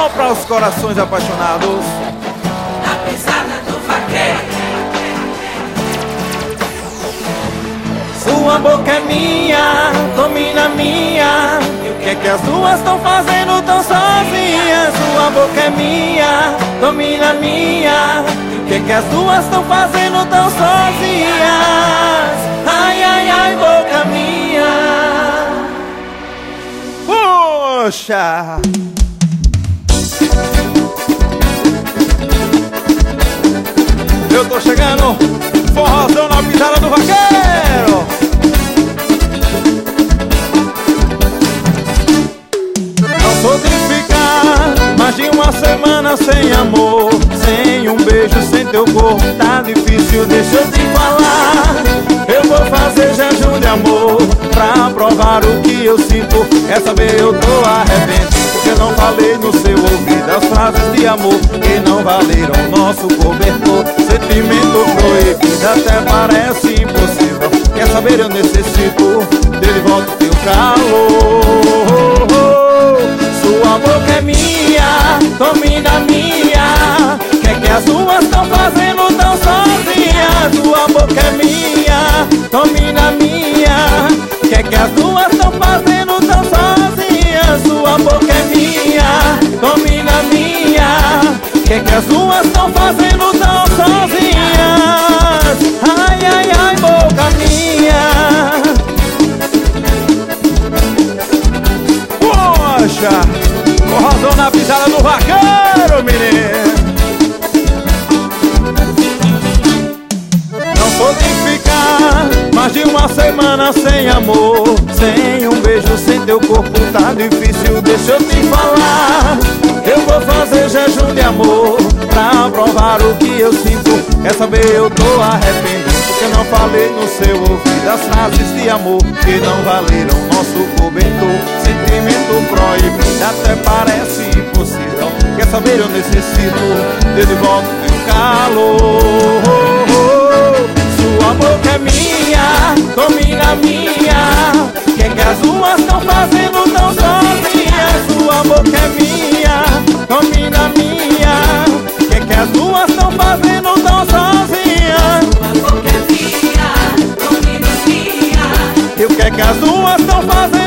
Só para os corações apaixonados. Na pisada do vaqueiro. Sua boca é minha, domina minha. E o que é que as duas estão fazendo tão sozinhas? Sua boca é minha, domina minha. E o que é que as duas estão fazendo tão sozinhas? Ai, ai, ai, boca minha. Poxa! Eu tô chegando, forrozão na pisada do vaqueiro. Não sou de ficar mais de uma semana sem amor, sem um beijo, sem teu corpo, tá difícil, deixa eu te falar. Eu vou fazer jejum de amor pra provar o que eu sinto. Essa vez eu tô arrependido, porque não falei no seu ouvido as frases de amor que não valeram nosso cobertor. Sentimento proibido até parece impossível. Quer saber, eu necessito dele, volta o teu calor. Sua boca é minha, domina minha. Que é que as duas estão fazendo tão sozinhas? Sua boca é minha, domina minha. Que é que as duas estão fazendo tão sozinhas? Sua boca é minha, domina minha. Que é que as duas estão fazendo tão sozinhas? Ai, ai, ai, boca minha. Poxa, forrozão na pisada do vaqueiro, menino. Não sou de ficar mais de uma semana sem amor, sem um beijo, sem teu corpo, tá difícil, deixa eu te falar. Eu vou fazer jejum de amor pra provar o que eu sinto. Quer saber, eu tô arrependido, porque não falei no seu ouvido as frases de amor que não valeram nosso cobertor. Sentimento proibido até parece impossível. Quer saber, eu necessito de volta o teu calor. Sua boca é minha, domina minha. Que é que as duas estão fazendo tão sozinhas? Sua boca é minha, domina minha. Que é que as duas estão fazendo tão sozinhas? Sua boca é minha, domina minha. E o que é que as duas estão fazendo?